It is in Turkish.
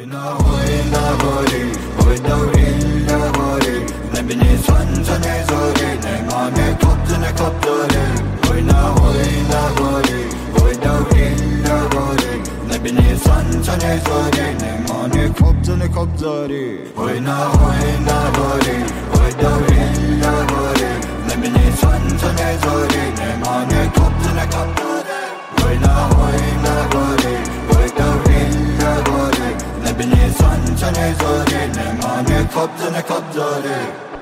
oyna bari, oyna illa bari. Ne beni sanca ne zari, ne mane koptu ne koptari. Oyna bari, oyna illa bari. Ne beni sanca ne zari, ne mane koptu ne koptari. Oyna bari, oyna illa bari. Ne beni sanca ne zari, ne mane koptu ne koptari. Oyna bari, oyna illa bari. Ne beni sanca ne zari, ne mane koptu ne koptari.